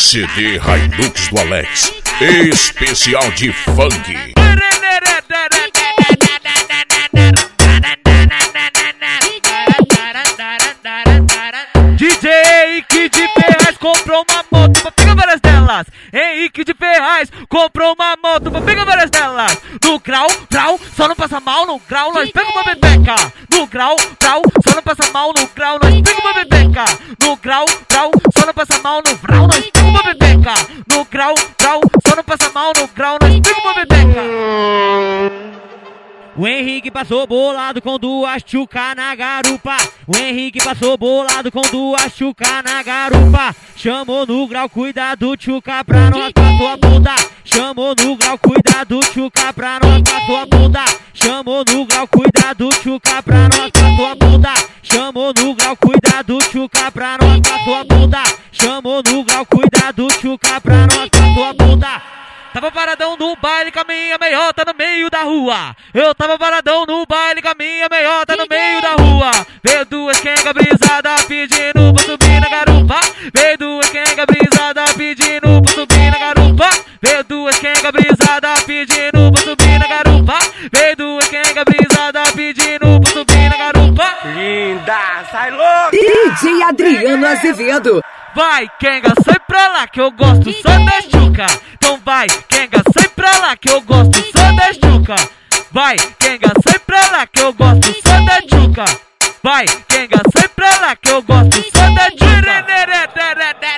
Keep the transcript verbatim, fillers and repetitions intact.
C D Hilux do Alex, especial de funk. D J Henrique de Ferraz comprou uma moto pra pegar várias delas. Henrique de Ferraz comprou uma moto pra pegar várias delas. No grau, grau, só não passa mal. No grau, nós pega uma bebeca. No grau, grau, só não passa mal. No grau, nós pega uma bebeca. No grau, grau, só não passa mal. No grau, nós pega uma bebeca. No grau, grau, só não passa mal. No grau, nós pega uma bebeca. O Henrique passou bolado com duas tchuca na garupa. O Henrique passou bolado com duas tchuca na garupa. Chamou no grau, cuidado, tchuca, pra não raspar sua bunda. Chamou no grau, cuidado, tchuca, pra não raspar sua bunda. Chamou no grau, cuidado, tchuca, pra não raspar sua bunda. Chamou no grau, cuidado, tchuca, pra não raspar sua bunda. Chamou no grau, cuidado, tchuca, pra não raspar sua bunda. Tava paradão no baile com a minha meiota no meio da rua. Eu tava paradão no baile com a minha meiota no meio da rua. Veio duas quenga brisada pedindo pra subir na garupa. Veio duas quenga brisada pedindo pra subir na garupa. Veio duas quenga brisada pedindo pra subir na garupa. Veio duas quenga brisada pedindo pra subir na garupa. Linda, sai louco! D J Adriano Azevedo. Vai, quenga, sai pra lá que eu gosto só da tchuca. Então vai, quenga, sai pra lá que eu gosto só da tchuca. Vai, quenga, sai pra lá que eu gosto só da tchuca. Vai, quenga, sai pra lá que eu gosto só da tchuca.